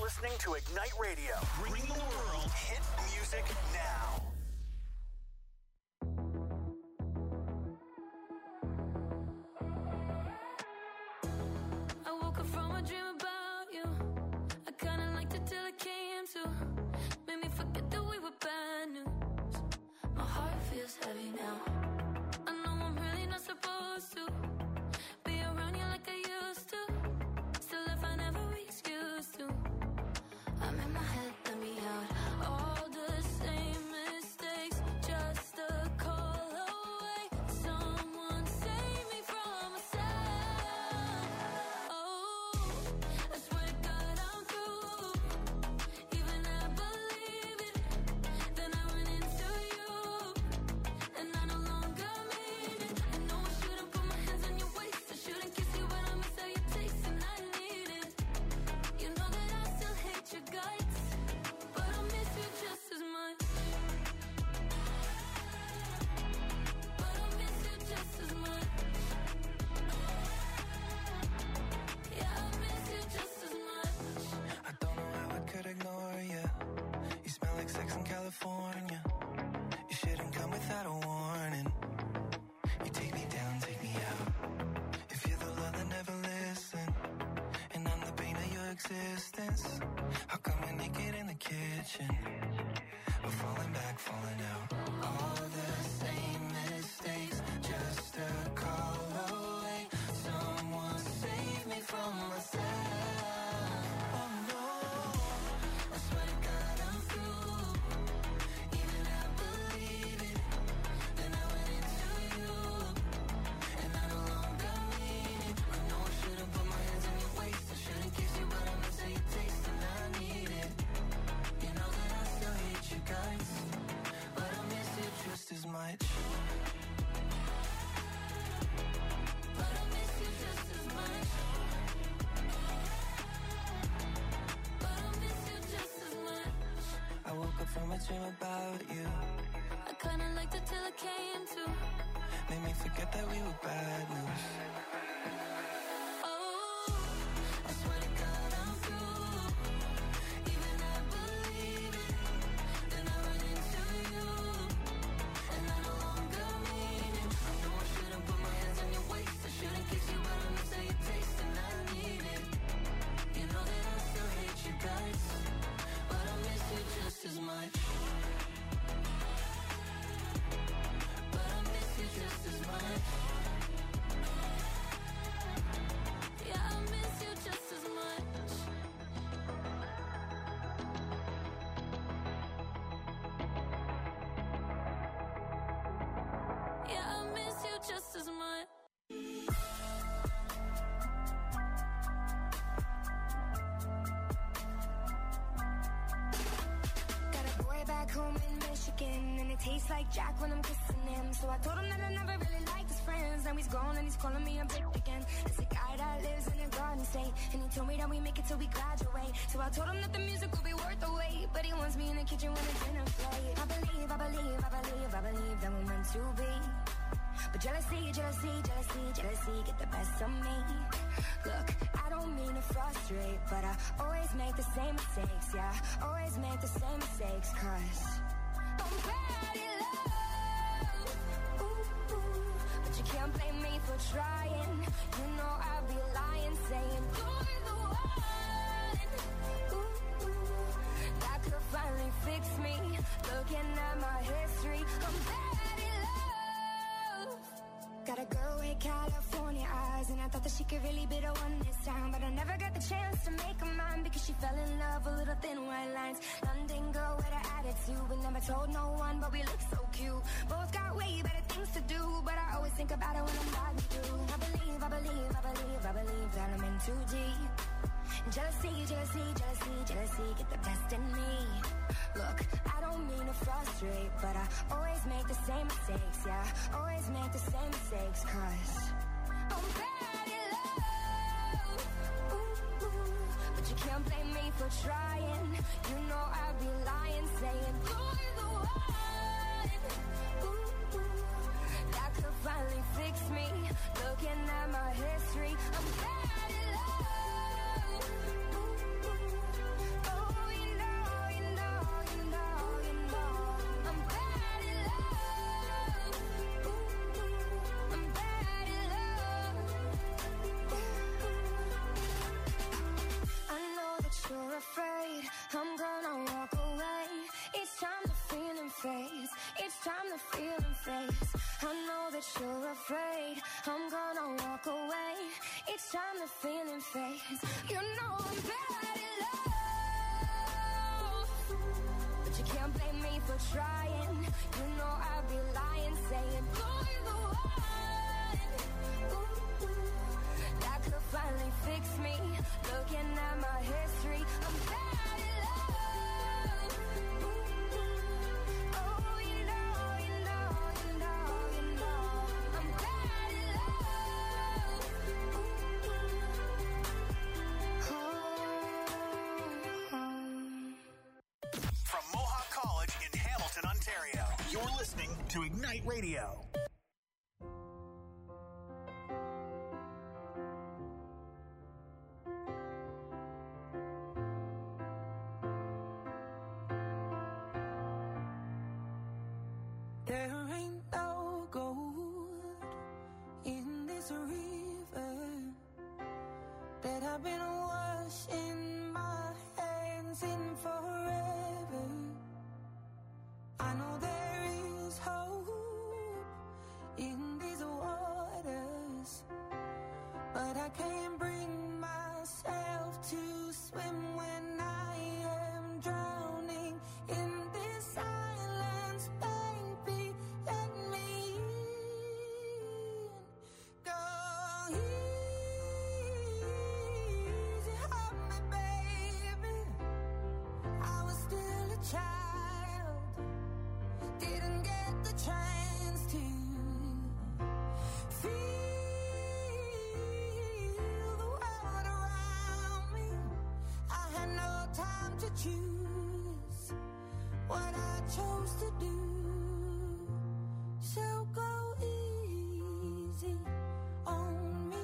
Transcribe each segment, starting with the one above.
listening to Ignite Radio. Bring the world hit music now. I woke up from a dream about you. I kinda liked it till it came to. Made me forget that we were bad news. My heart feels heavy now. I know I'm really not supposed to be around you like I used to. Still I find every excuse to. I'm in my head, let me out. All the same mistakes, just a call away. Someone save me from myself. Oh, I swear to God I'm through. Even I believe it. Then I went into you, and I no longer mean it. I know I shouldn't put my hands on your waist. I shouldn't kiss you, but I miss how you taste, and I need it. You know that I still hate your guts, but I miss you just as much. But I miss you just as much. Yeah, I miss you just as much. I don't know how I could ignore you. You smell like sex in California. You shouldn't come without a warning. You take me down, take me out. If you're the love that never listened, and I'm the pain of your existence, how come we're naked in the kitchen? We're falling back, falling out. All the same mistakes, just a call away. Someone save me from myself. Oh no, I swear to God I'm through. Even I believe it. Then I went into you, and I no longer mean it. I know I shouldn't put my hands on your waist. I shouldn't kiss you, but I miss how you taste, and I need it. You know that I still hate you guys, but I miss you just as much. But I miss you just as much. But I miss you just as much. I woke up from a dream about you. I kinda liked it till it came to. Made me forget that we were bad news. Oh, I swear to God I'm through. Even I believe it. Then I went into you, and I no longer mean it. I know I shouldn't put my hands on your waist. I shouldn't kiss you, but I miss how you taste, and I need it. You know that I still hate you guys, but I miss you just as much. But I miss you just as much. Yeah, I miss you just as much. Yeah, I miss you just as much. Got a boy back home in Michigan, and it tastes like Jack when I'm kissing him. So I told him that I never really liked his friends. Now he's gone and he's calling me a bitch again. It's a guy that lives in a garden state, and he told me that we make it till we graduate. So I told him that the music will be worth the wait, but he wants me in the kitchen when it's dinner plate. I believe that we're meant to be. But jealousy, get the best of me. Look, I don't mean to frustrate, but I always make the same mistakes, yeah. Always make the same mistakes, 'cause I'm bad in love. Ooh, ooh. But you can't blame me for trying. You know I'd be lying, saying you're the one. Ooh, ooh. That could finally fix me. Looking at my history, I'm bad in love. Got a girl with California eyes, and I thought that she could really be the one this time, but I never got the chance to make her mine because she fell in love with little thin white lines. London girl with an attitude, we never told no one, but we look so cute. Both got way better things to do, but I always think about it when I'm riding through. I believe that I'm in too deep. Jealousy, get the best in me. Look, I don't mean to frustrate, but I always make the same mistakes, yeah. Always make the same mistakes, 'cause I'm bad in love. Ooh, ooh. But you can't blame me for trying. You know I'd be lying, saying you're the one. Ooh, ooh. That could finally fix me. Looking at my history, I'm bad in love. Ooh, ooh. afraid I'm gonna walk away. Each time the feeling fades, each time the feeling fades. I know that you're afraid I'm gonna walk away. Each time the feeling fades. You know I'm bad at love, but you can't blame me for trying. You know I'd be lying saying you're the one. That could finally fix me. Looking at my history, I'm bad at love. Oh, you know, you know, you know, you know, I'm bad at love. From Mohawk College in Hamilton, Ontario, you're listening to Ignite Radio. There ain't no gold in this river that I've been washing my hands in forever. I know there is hope in these waters, but I can't bring myself to swim when I am drowning in this silence. Baby, let me in. Go easy on me, baby. I was still a child, didn't get the chance to feel the world around me. I had no time to choose what I chose to do. So go easy on me.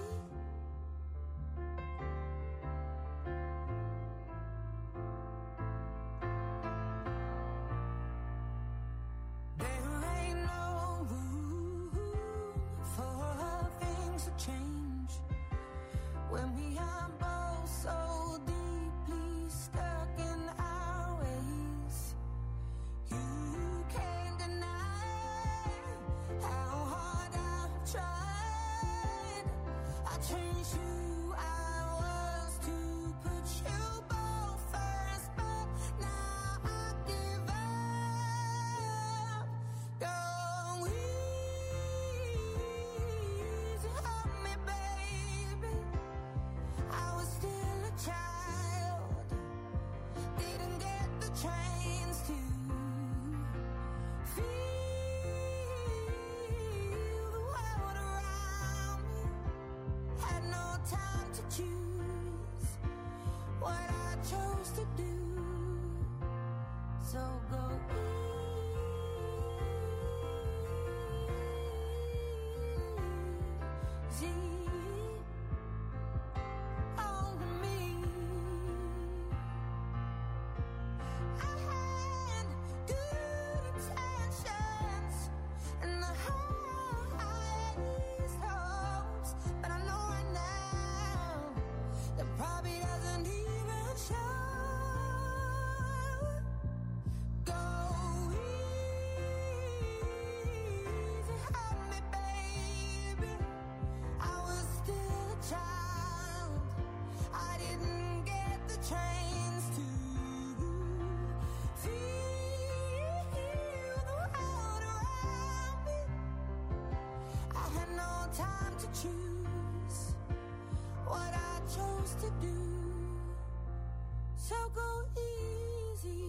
There ain't no room for things to change when we are both so deeply stuck in our ways. You can't deny how hard I've tried. I changed who I was to put you both first, but now I give up. Go easy on me, baby. I was still a child, didn't get the chance to feel the world around me. Had no time to choose what I chose to do. So go easy on me. I had good intentions and the highest hopes, but I know right now that probably doesn't even show. Go easy on me, baby. I was still a child, I didn't get the chance to feel the world around me. I had no time to choose what I chose to do. So go easy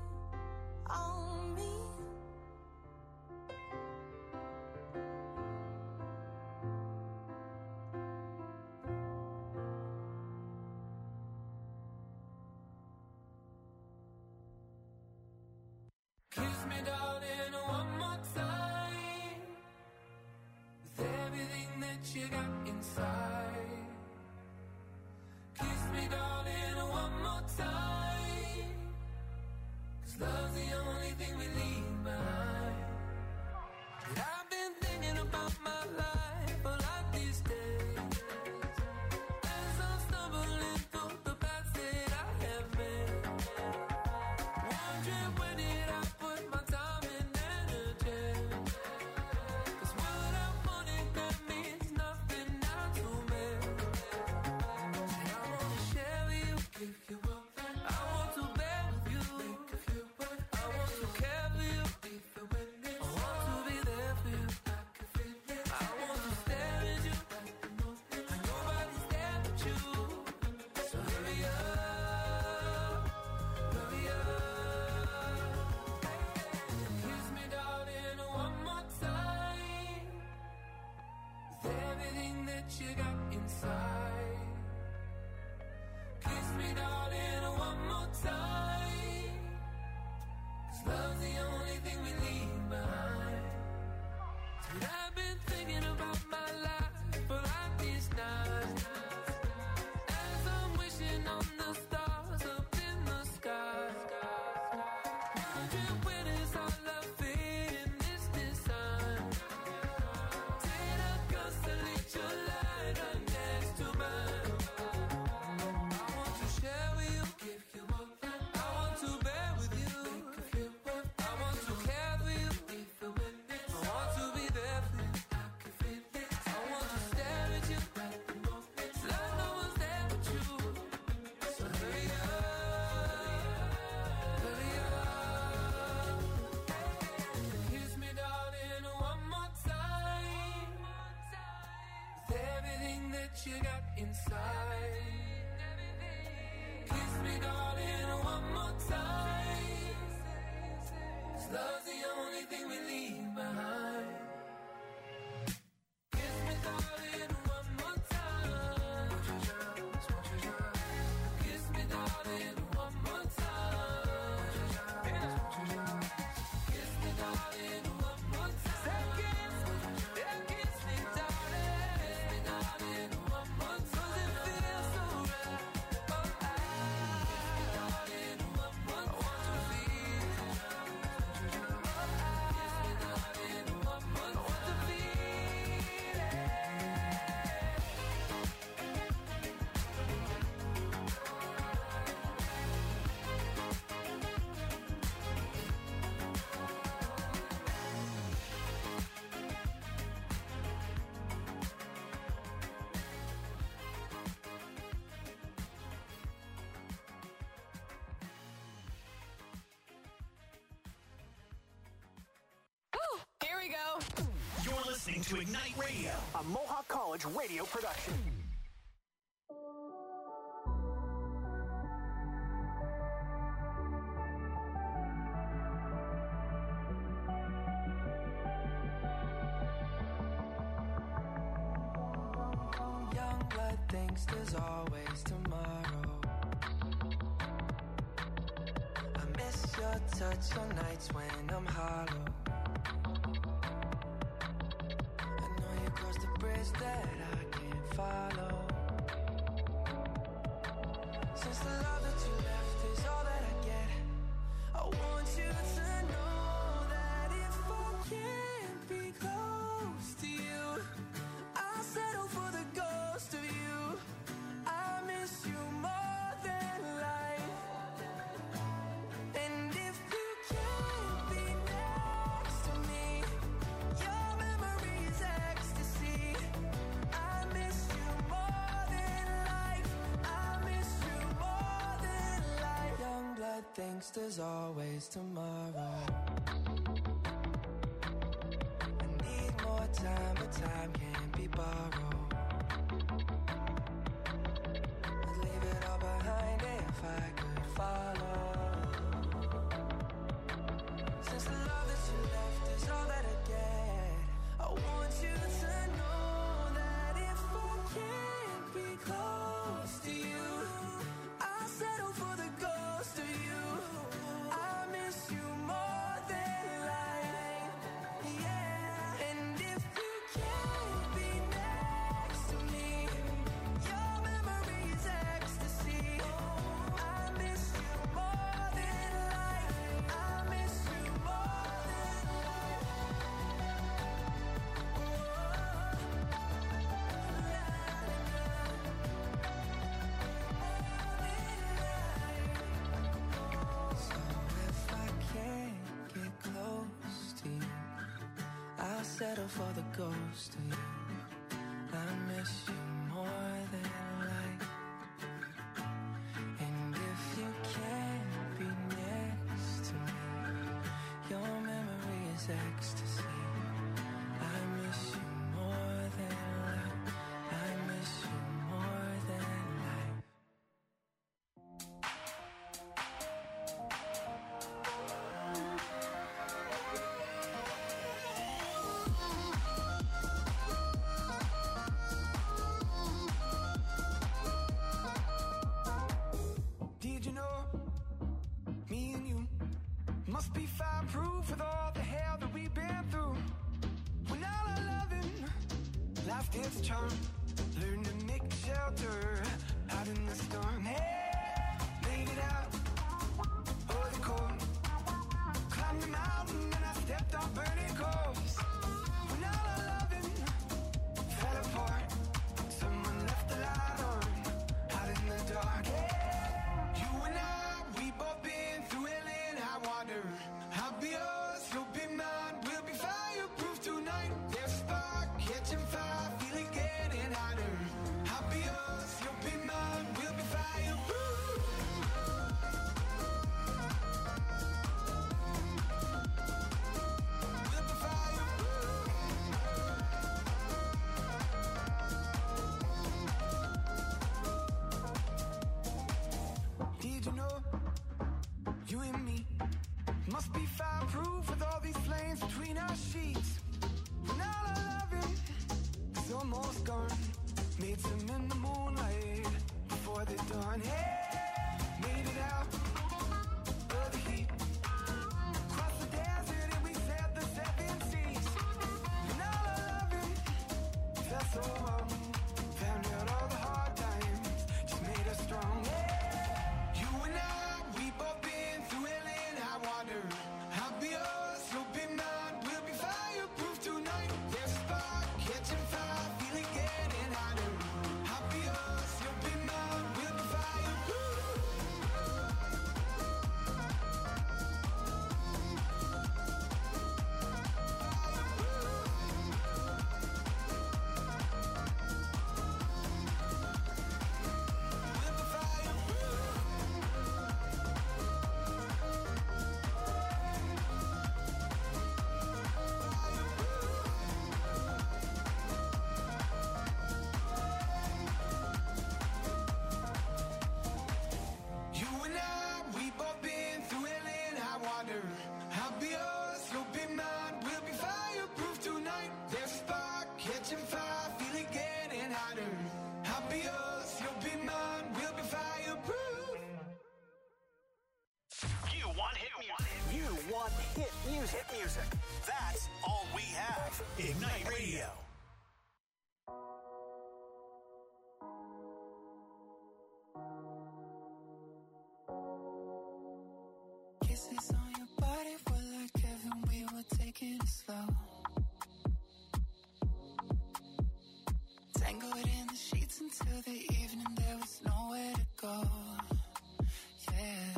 on me. Kiss me, darling, one more time, with everything that you got inside. Kiss me, darling, one more time, 'cause love's the only thing we leave behind. And I've been thinking about my life a lot these days, as I'm stumbling through the paths that I have made. you got inside. Kiss me, darling, one more time. 'Cause love's the only thing we leave behind. But I've been thinking about my life for like these nights, as I'm wishing on the stars up in the sky. Wondering when is our love fading this time. Did I constellate your light right next to mine? I want to share with you, give you more. I want to bear with you, I want to care for you, I want to be there for you, I want to stare at you, like no one's there but you. So hurry up, kiss me, darling, one more time. With everything that you got inside. Kiss me, darling, one more time. 'Cause love's the only thing we leave behind. Kiss me, darling, one more time. Kiss me, darling, one more time. Kiss me, darling, one more time. Kiss me, darling, one more time. 'Cause it feels so right. Oh, darling, one more time. I want to feel. Kiss me, darling, one more time. I want to feel it. Here we go. You're listening to Ignite Radio, a Mohawk College radio production. Young blood thinks there's always tomorrow. I miss your touch on nights when I'm hollow. I know you crossed the bridge that I can't follow. Since the love that you left is all that I get, I want you to know that if I can't be close to you, I'll settle for the ghost of you. I miss you more than life. And if you can't be next to me, your memory is ecstasy. I miss you more than life. I miss you more than life. Young blood thinks there's always tomorrow. I need more time, but time can't be borrowed. I'd leave it all behind if I could follow. Since the love that you left is all that I get, I want you to know that if I can't be close to you, I'll settle for the ghost of you. I miss you more than life. Yeah. And if you can't be next to me, your memory is ecstasy. I miss you more than life. I miss you more than life. So if I can't get close to you, I'll settle for the ghost of you. I miss you more than life. And if you can't be next to me, your memory is ecstasy. I miss you more than life. I miss you more than life. Must be fireproof with all the hell that we've been through. When all our loving, life gets charmed. Learn to make shelter out in the storm. Hey, made it out, oh the cold. Climbed the mountain and I stepped on burning coals. When all our loving fell apart, someone left the light on out in the dark. Hey, you and I, we both been through hell and high water. I'll be yours, you'll be mine. We'll be fireproof tonight. There's a spark catching fire, feeling getting hotter. I'll be yours, you'll be mine. We'll be fireproof. We'll be fireproof. Did you know, you and me must be fireproof with all these flames between our sheets. When all our loving is almost gone, made some in the moonlight before the dawn. Hey, made it out of the heat. Crossed the desert and we sailed the 7 seas. When all our loving felt so wrong, found out all the hard times just made us strong. Hey, you and I, we both been through hell and high water. I'll be yours, you'll be mine. We'll be fireproof tonight. There's a spark catching fire, feeling getting hotter. I'll be yours, you'll be mine. We'll be fireproof. We'll be fireproof. You and I, we both been through hell and high water. I'll be yours, you'll be mine. We'll be fireproof tonight. There's a spark catching fire, feeling getting hotter. I'll be yours, you'll be mine. We'll be fireproof. You want hit music. You want hit music. Hit music. That's all we have. Ignite Radio. Kisses on your body were like heaven, we were taking it slow. Tangled in the sheets until the evening, there was nowhere to go. Yeah.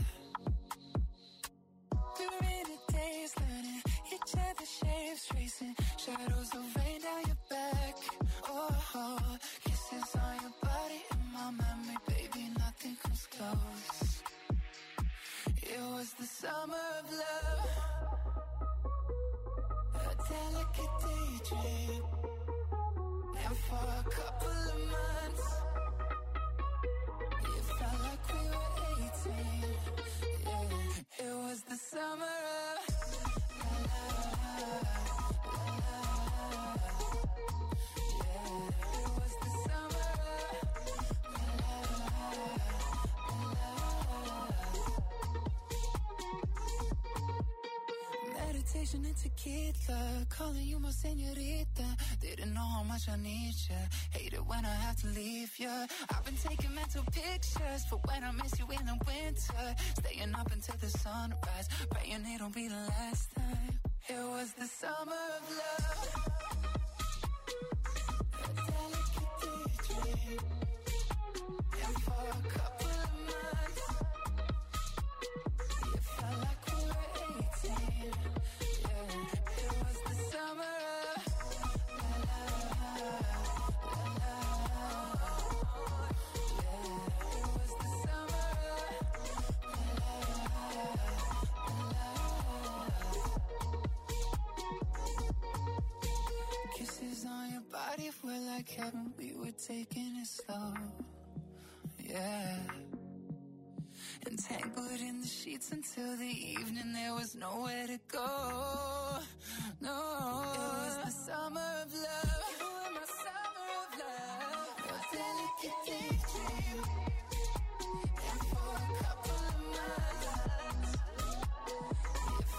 We were in a daze, learning each other's shapes, tracing shadows of rain down your back. Oh, kisses on your body in my memory, baby, nothing comes close. It was the summer of love, a delicate daydream. And for a couple of months, it felt like we were 18. Yeah, it was the summer of la la la la la. Yeah, it was the summer of la la la. Meditation and tequila, calling you my señorita. Didn't know how much I need ya. Hate it when I have to leave ya. I've been taking mental pictures for when I miss you in the winter. Staying up until the sunrise, praying it'll be the last time. It was the summer of love, a delicate daydream. And for a couple of months, it felt like we were 18. Yeah, it was the summer of la la la la la. Yeah, it was the summer of la la la. Kisses on your body were like heaven, we were taking it slow. Yeah. Entangled in the sheets until the evening, there was nowhere to go. No, it was the summer of love. You were my summer of love, a delicate daydream. And for a couple of months, it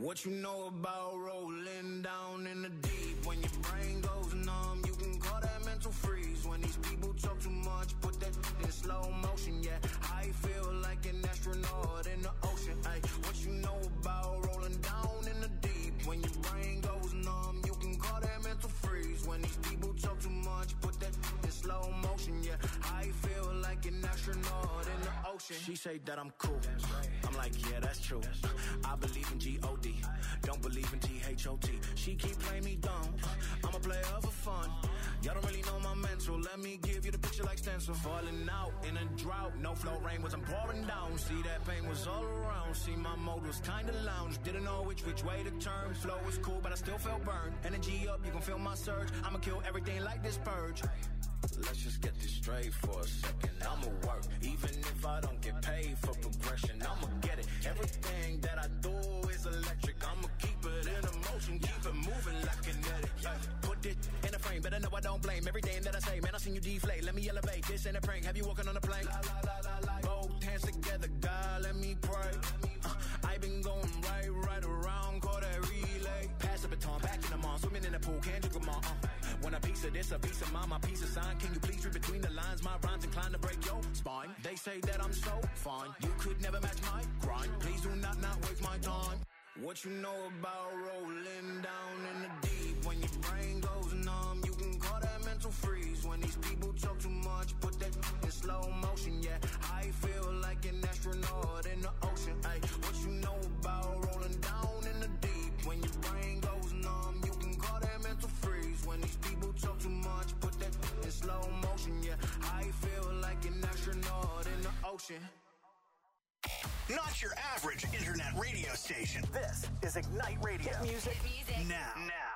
What you know about rolling down in the deep? When your brain goes numb, you can call that mental freeze. When these people talk too much, put that in slow motion, yeah. I feel like an astronaut in the ocean, ay. What you know about rolling down in the deep? When your brain goes numb, you can call that mental freeze. When these people talk too much, put that in slow motion, yeah. I feel like an astronaut in the ocean. She say that I'm cool. I'm like, yeah, that's true. I believe in G-O-D. Don't believe in T-H-O-T. She keep playing me dumb. I'm a player for fun. Y'all don't really know my mental. Let me give you the picture like stencil. Falling out in a drought. No flow rain wasn't pouring down. See, that pain was all around. See, my mode was kinda lounge. Didn't know which way to turn. Flow was cool, but I still felt burned. Energy up, you can feel my surge. I'ma kill everything like this purge. Let's just get this straight for a second. I'ma work, even if I don't get paid for progression. I'ma get it. Everything that I do is electric. I'ma keep it in motion, keep it moving like kinetic. Put it in a frame, better know I don't blame everything that I say. Man, I seen you deflate. Let me elevate. This ain't a prank. Have you walking on a plane? Both hands together, God, let me pray. I been going right around, call that relay. Pass the baton, back in the mall, swimming in the pool, can't drink them all. Want a piece of this, a piece of mine, my piece of sign. Can you please read between the lines? My rhymes inclined to break your spine. They say that I'm so fine, you could never match my grind. Please do not waste my time. What you know about rolling down in the deep? When your brain goes numb, you can call that mental freeze. When these people talk too much, put that in slow motion, yeah. I feel like an astronaut in the ocean, ay. What you know about rolling down in the deep? When your brain goes numb, you can call that mental freeze. When these people talk too much, put that in slow motion, yeah. I feel like an astronaut in the ocean. Not your average internet radio station. This is Ignite Radio. Hit music now.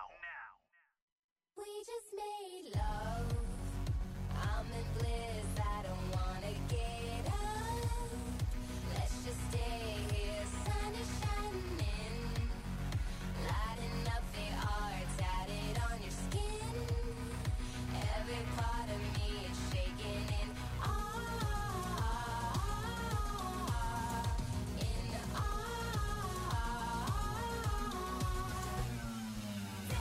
We just made love. I'm in bliss. I don't wanna get up. Let's just stay here. Sun is shining, lighting up the art tatted on your skin. Every part of me is shaking in awe. In awe.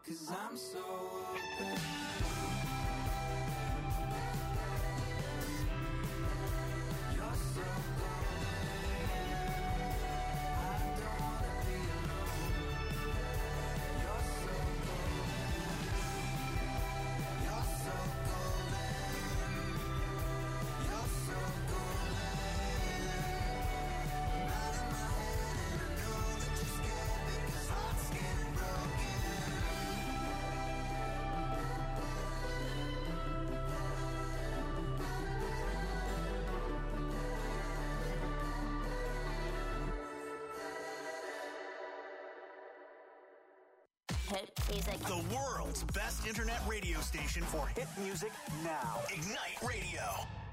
'cause I'm so open. You're so golden. I don't wanna be alone. You're so golden. You're so golden. You're so golden. Out of my head and I know that you're scared because hearts getting broken. Hit music. The world's best internet radio station for hit music now. Ignite Radio.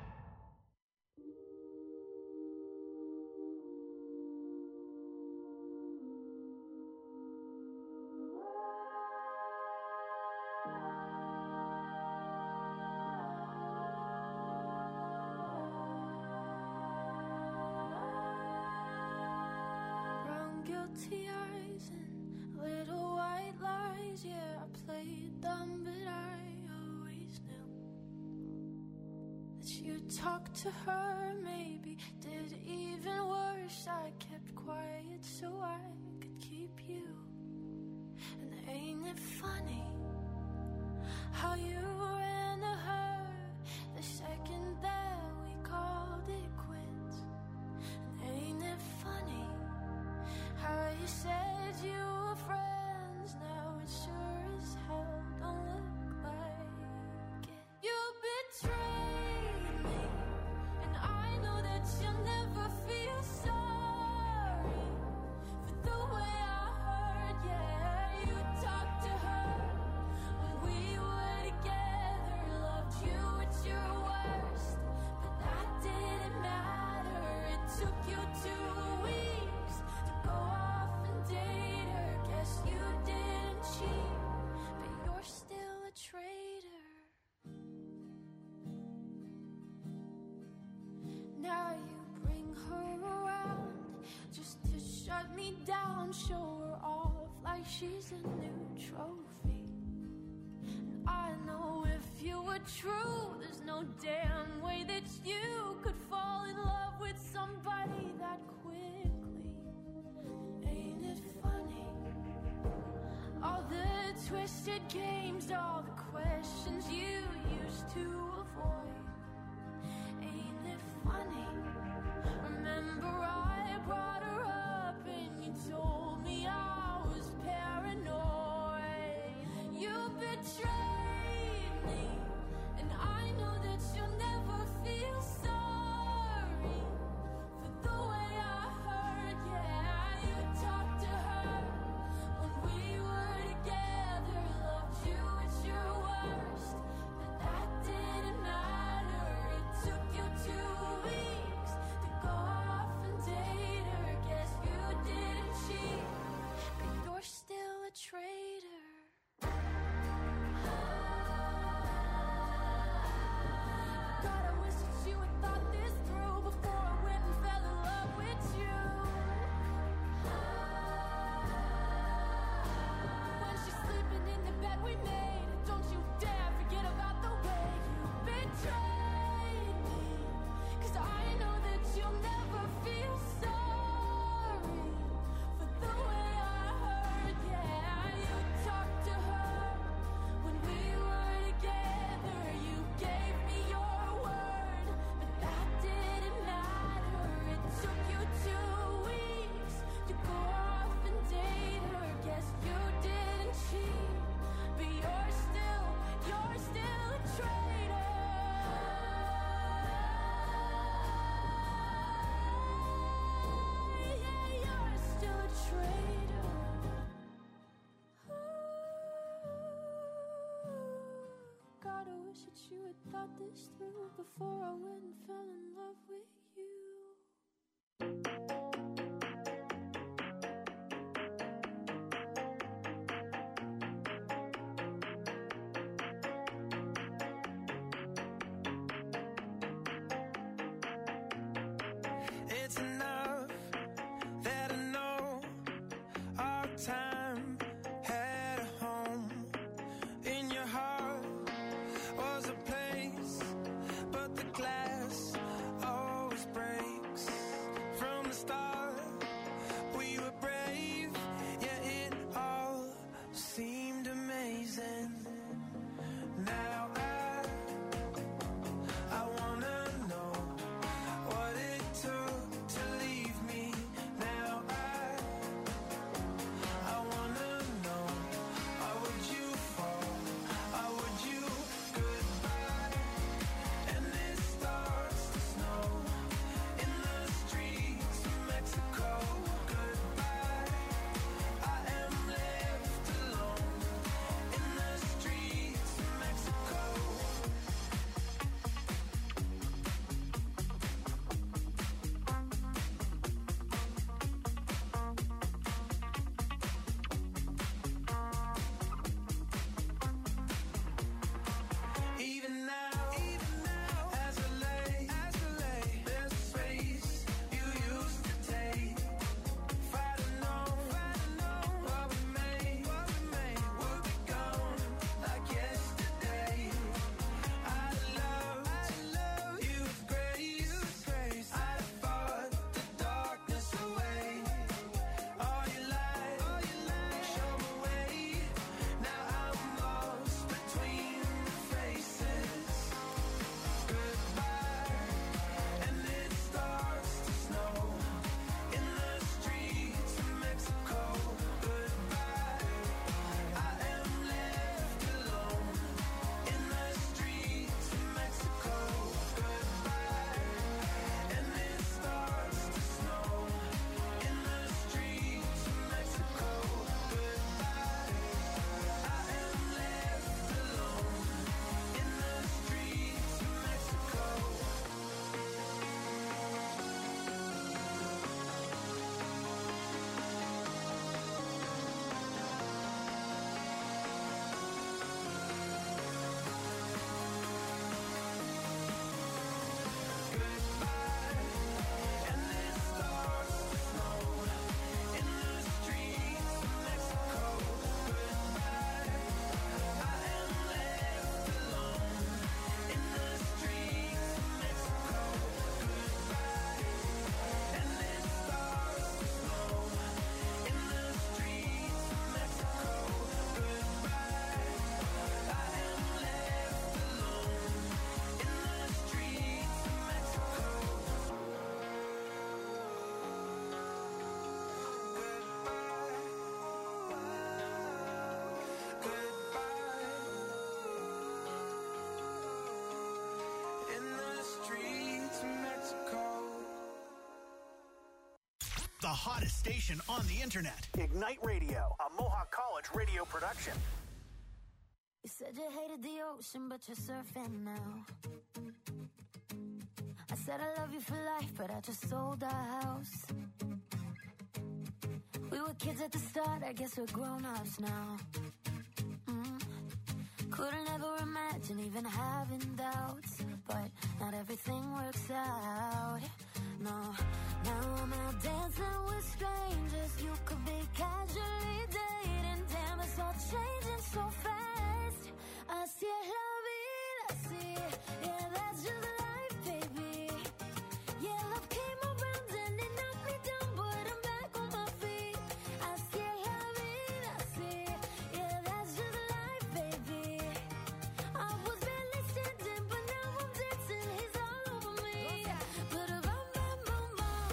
Brown guilty eyes and little white lies. Yeah, I played dumb, but I always knew that you'd talk to her. Maybe did even worse. I kept quiet so I could keep you. And ain't it funny how you ran to her the second that we called it quits? And ain't it funny how you said you were friends? Now it sure as hell don't look like it. You betrayed me, and I know that you'll never feel sorry for the way I hurt. Yeah, you talked to her when we were together, loved you at your worst, but that didn't matter. It took you 2 weeks to go off and date her. Guess you didn't cheat, but you're still a traitor. Now you bring her around just to shut me down, show her off like she's a new trophy. And I know if you were true, there's no damn way that you could fall in love with somebody that quickly. Ain't it funny? All the twisted games, all the questions you used to avoid. Ain't it funny? Remember I brought her up and you told me I was paranoid. You betrayed me, and I know that you'll never feel sorry for the way I hurt. Yeah, you talked to her when we were together, loved you at your worst, but that didn't matter. It took you 2 weeks to go off and date her. Guess you didn't cheat, but you're still a traitor. God, I wish that you had thought this through before I went and fell in love with you. When she's sleeping in the bed we made, don't you dare forget about the way you betrayed me. 'Cause I know that you'll never feel sorry for the way I hurt. Yeah, you talked to her when we were together. You gave me your word, but that didn't matter. It took you 2 weeks to go off and date her. Guess you didn't cheat, but you're still a traitor. Yeah, you're still a traitor. God, I wish that you had thought this through before I went and fell in love with you. It's enough that I know our time had a home. The hottest station on the internet. Ignite Radio, a Mohawk College radio production. You said you hated the ocean, but you're surfing now. I said I love you for life, but I just sold our house. We were kids at the start, I guess we're grown-ups now. Couldn't ever imagine even having doubts, but not everything works out. No, now I'm out dancing with strangers. You could be casually dating. Damn, it's all changing so fast. Así es la vida, así. Yeah, that's just life, baby. Yeah, love came around and it knocked me down, but I'm back on my feet. Así es la vida, así. Yeah, that's just life, baby. I was barely standing, but now I'm dancing. He's all over me. But a bum bum bum bum.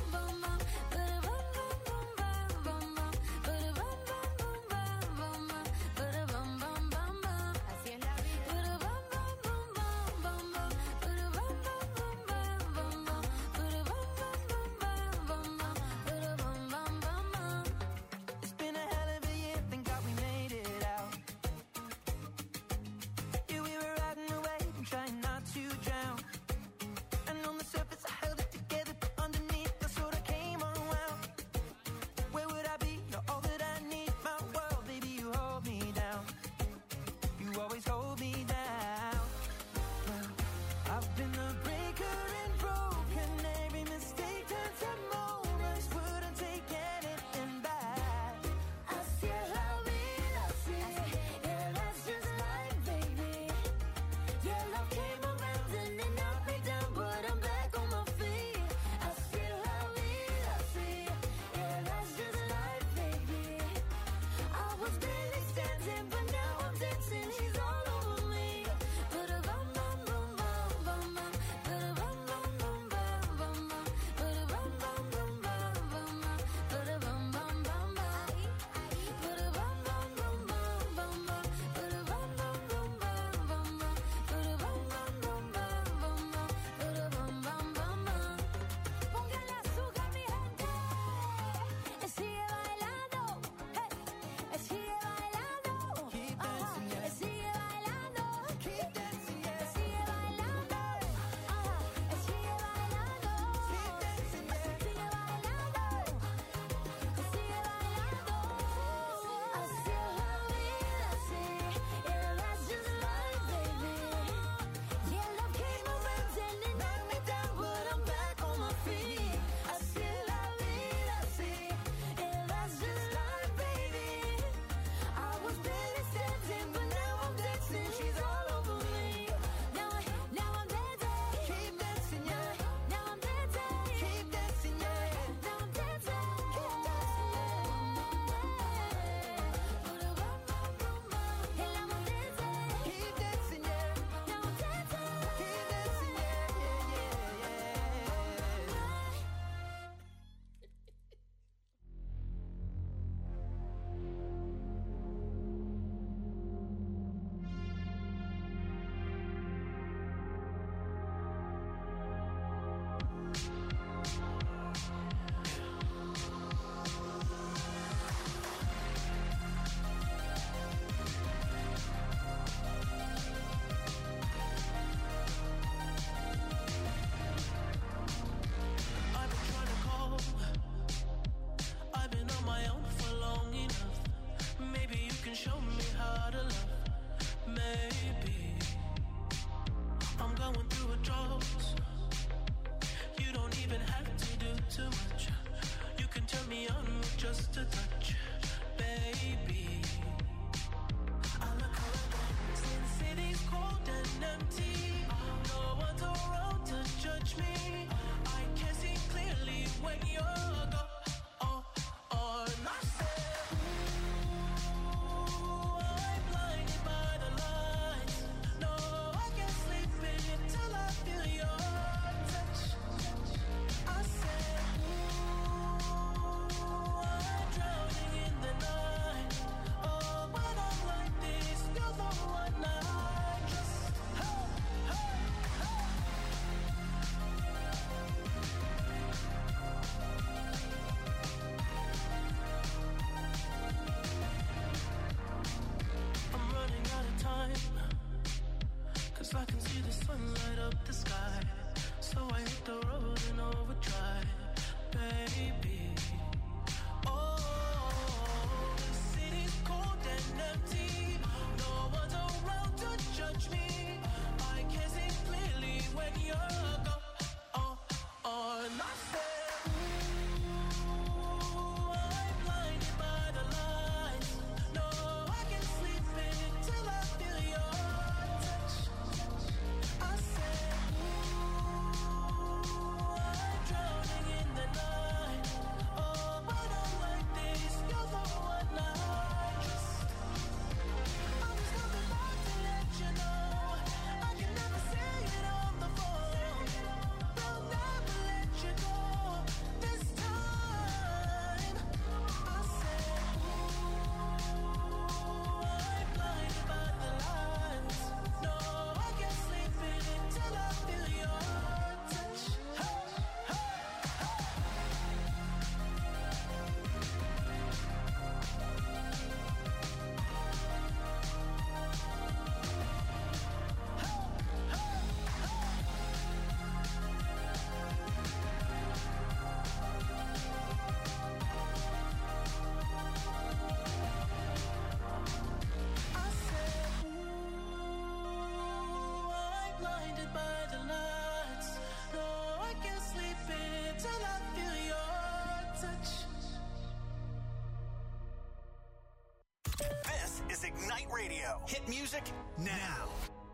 Hit music now.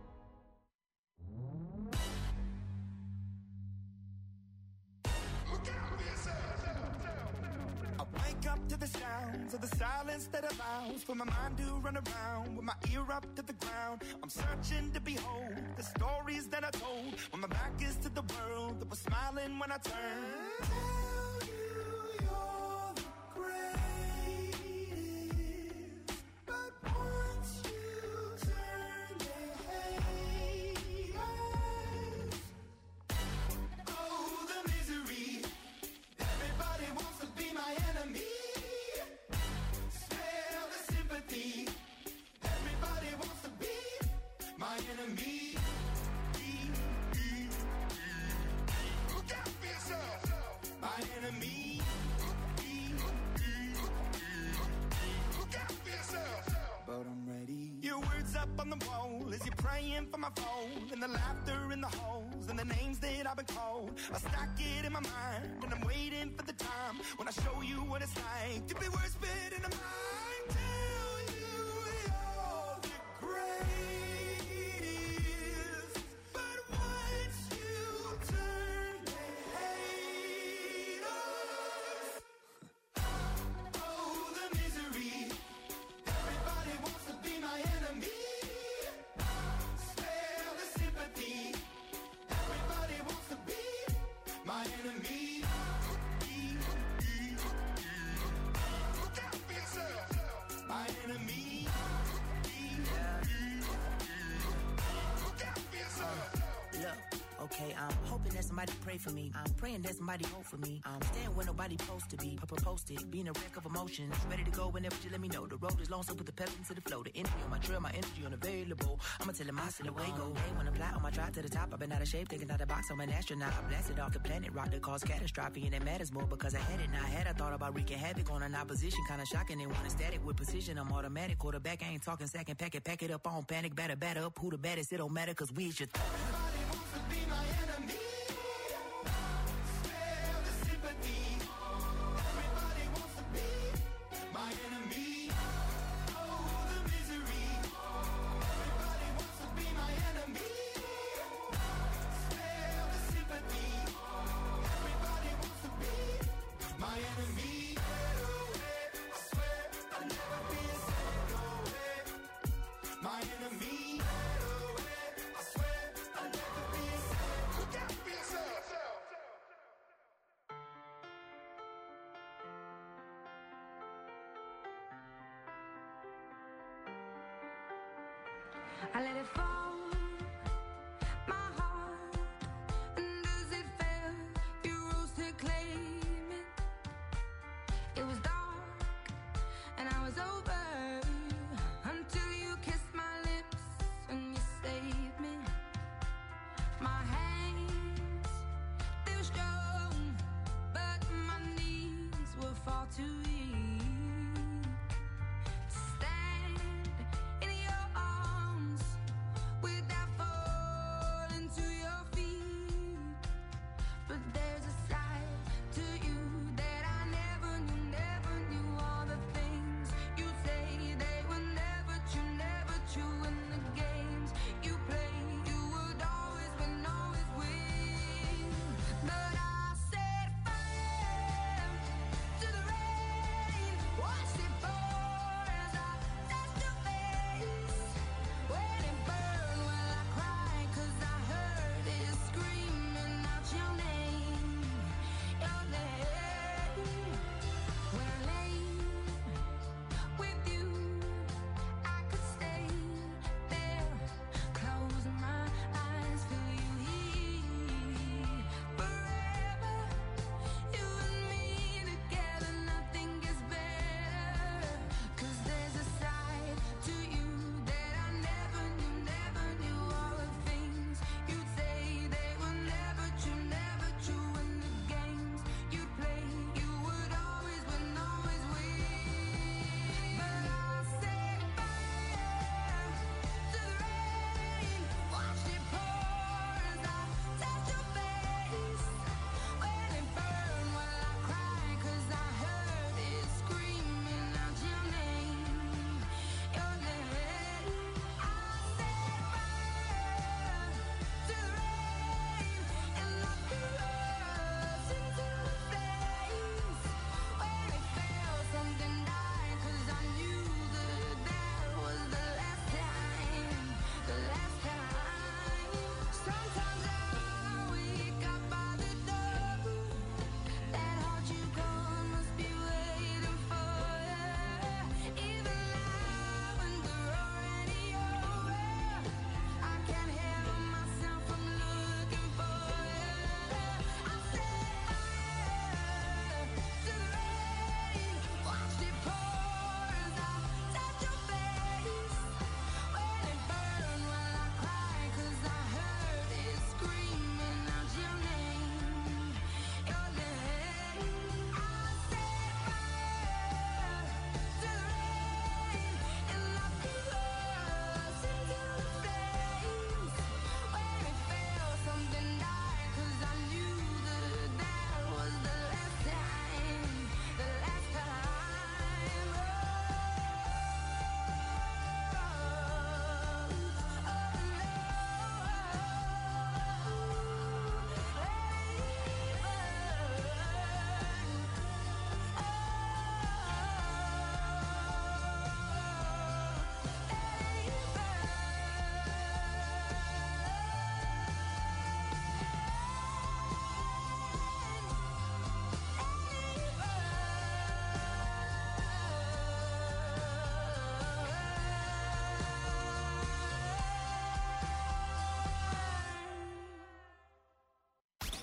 I wake up to the sounds of the silence that allows for my mind to run around with my ear up to the ground. I'm searching to behold the stories that I told when my back is to the world that was smiling when I turned. Tell you you're the greatest, but once you turn, they hate us. Oh, the misery. Everybody wants to be my enemy. Smell the sympathy. Everybody wants to be my enemy. Look out for yourself. My enemy. Look out for yourself. But I'm ready. Your words up on the wall as you're praying for my phone, and the laughter in the halls and the names that I've been called. I stack it in my mind and I'm waiting for the time when I show you what it's like to be worse fit in a mind. Tell you you're the greatest, but once you turn, they hate us. Oh, the misery. Everybody wants to be my enemy. Spare the sympathy. Everybody wants to be my enemy. Look out for yourself. My enemy. Look out for yourself. Look, okay, I'm hoping that somebody pray for me. I'm praying that somebody hope for me. I'm staying where nobody supposed to be. Posted, being a wreck of emotions. Ready to go whenever you let me know. The road is long, so put the pedal into the flow. The energy on my trail, my energy unavailable. I'ma tell him I still away go. Hey, when I fly on my drive to the top, I've been out of shape, thinking out the box. I'm an astronaut. I blasted off the planet rock that caused catastrophe, and it matters more because I had it. Now I had I thought about wreaking havoc on an opposition, kinda shocking. They want a static with precision. I'm automatic. Quarterback, I ain't talking second packet. Pack it up on panic, batter up. Who the baddest? It don't matter, cause we is your Everybody wants to be my enemy. Spare the sympathy. Everybody wants to be my enemy. Oh, the misery. Everybody wants to be my enemy. Spare the sympathy. Everybody wants to be my enemy. I swear I'll never be a second away. My enemy. I swear I'll never be a second. Look out for yourself. I let it fall, my heart, and as it fell, you rose to claim it. It was dark, and I was over, until you kissed my lips and you saved me. My hands, they were strong, but my knees were far too weak to stand in your arms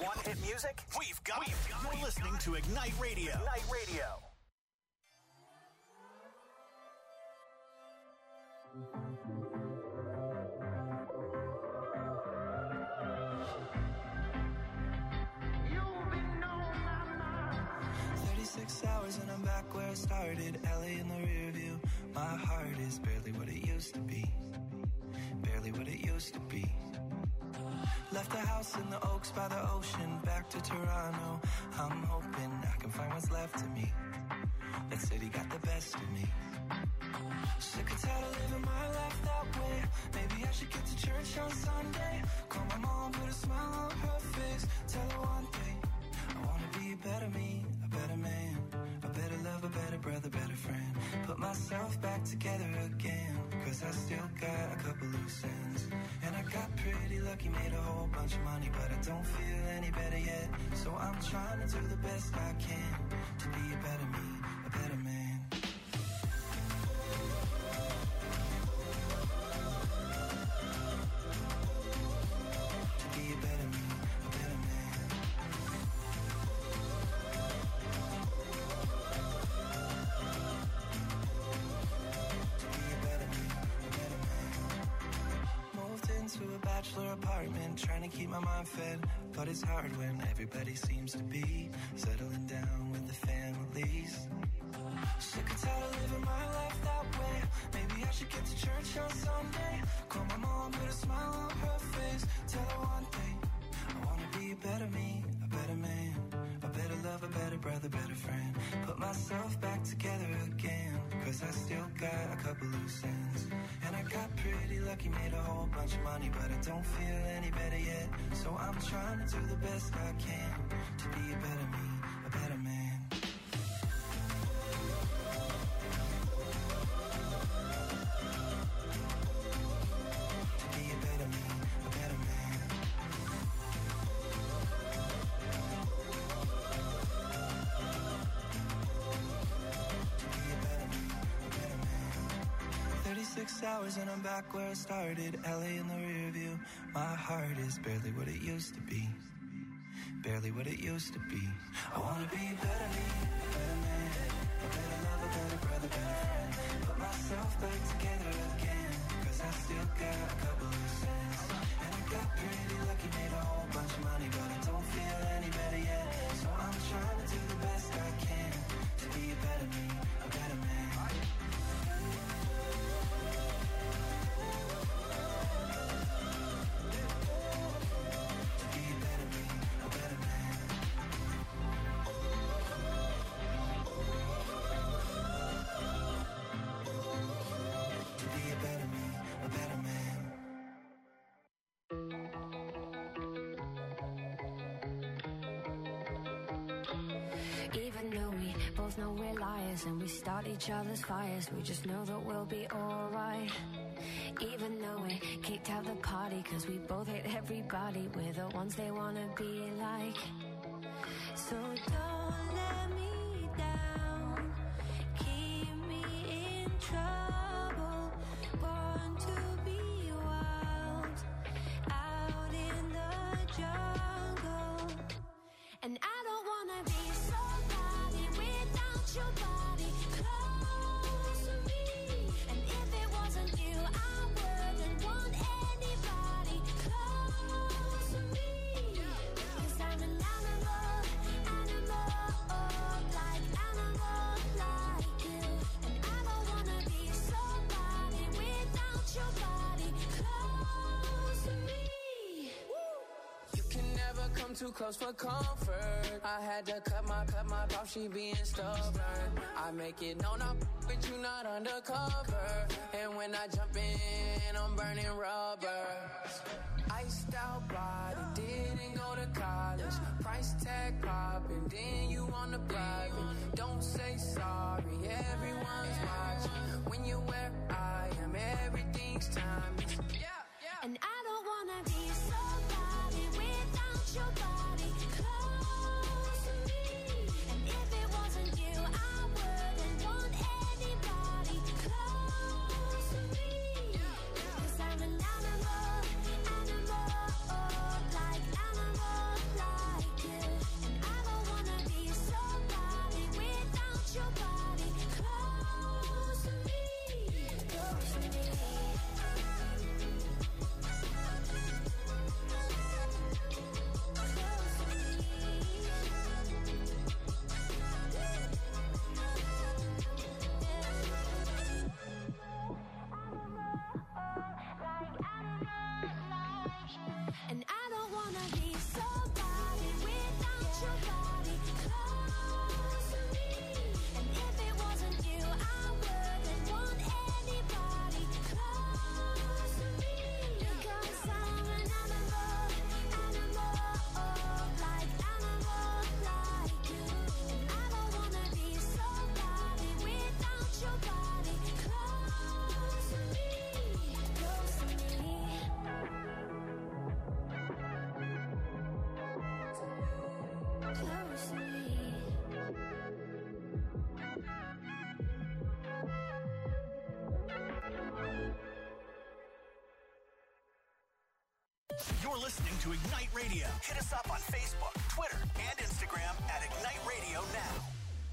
want hit music? We've got it. You're listening to Ignite Radio. Ignite Radio. You've been on my mind. 36 hours and I'm back where I started. LA in the rear view. My heart is barely what it used to be. Barely what it used to be. Left the house in the Oaks by the ocean, back to Toronto. I'm hoping I can find what's left of me. That city got the best of me. Sick and tired of living my life that way. Maybe I should get to church on Sunday. Call my mom, put a smile on her face. Tell her one thing, I wanna be a better me, a better man, a better love, a better brother, better friend. Put myself back together again, cause I still got a couple loose ends. And I got pretty lucky, made a whole bunch of money, but I don't feel any better yet. So I'm trying to do the best I can to be a better me, a better man. Apartment, trying to keep my mind fed, but it's hard when everybody seems to be settling down with the families. Sick and tired of living my life that way. Maybe I should get to church on Sunday. Call my mom, put a smile on her face. Tell her one thing, I wanna be a better me, a better man, a better love, a better brother, better friend. Put myself back together again, cause I still got a couple loose ends. And I got pretty lucky, made a whole bunch of money, but I don't feel any better yet. So I'm trying to do the best I can to be a better me, a better man. To be a better me, a better man. To be a better me, a better man. 36 hours and I'm back where I started. LA in the rear view. My heart is barely what it used to be. Barely what it used to be. I wanna be a better me, a better man, a better love, a better brother, better friend. Put myself back together again, cause I still got a couple loose ends. And I got pretty lucky, made a whole bunch of money, but I don't feel any better yet. So I'm trying to do the best I can to be a better me, a better man. Even though we both know we're liars and we start each other's fires, we just know that we'll be alright. Even though we kicked out the party cause we both hate everybody, we're the ones they wanna be like. So don't let me down, keep me in trouble, born to be wild, out in the jungle. And I don't wanna be somebody without your body close to me. And if it wasn't you, I wouldn't want anybody close to me. Cause I'm an animal, like you. And I don't wanna be somebody without your body close to me. You can never come too close for comfort. I had to cut my off, she being stubborn. I make it known I'm with you, not undercover. And when I jump in, I'm burning rubber. Iced out body, didn't go to college. Price tag popping, then you on the private. Don't say sorry, everyone's watching. When you're where I am, everything's timeless. And I don't wanna be somebody without your body close to me. And if it wasn't you, I wouldn't want anybody close to me. Cause I'm an animal, like You're listening to Ignite Radio. Hit us up on Facebook, Twitter, and Instagram at Ignite Radio Now.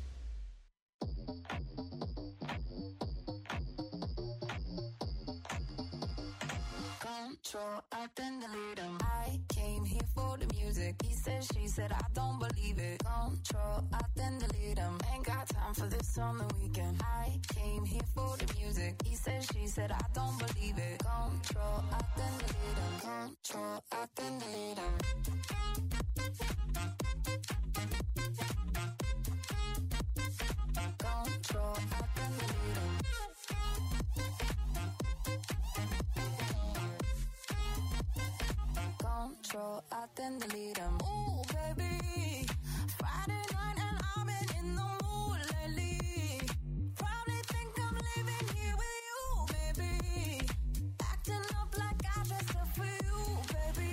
Control, I then delete him. I came here for the music. He said, she said, I don't believe it. Control, I then delete him. Ain't got time for this on the weekend. I came here for the music. He said, she said, I don't believe it. Control, I then delete him. Control, I then delete him. Control, I then delete him. Control, I then delete him. Ooh, baby, Friday night and I've been in the mood lately. Probably think I'm living here with you, baby. Acting up like I dressed up for you, baby.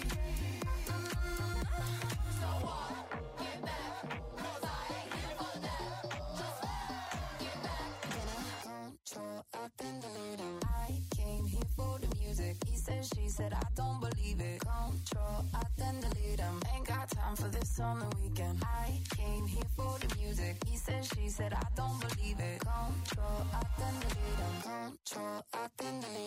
So what? Get back, 'cause I ain't here for that. Just get back. Control, I then delete him. I came here for the music. He said, she said, I don't believe it. Control, I then delete him. Ain't got time for this on the weekend. I came here for the music. He said, she said, I don't believe it. Control, I then delete him. Control, I then delete him.